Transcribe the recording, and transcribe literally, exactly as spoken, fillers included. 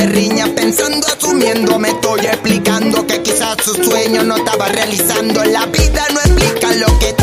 de riña, pensando, asumiendo, me estoy explicando que quizás su sueño no estaba realizando. La vida no explica lo que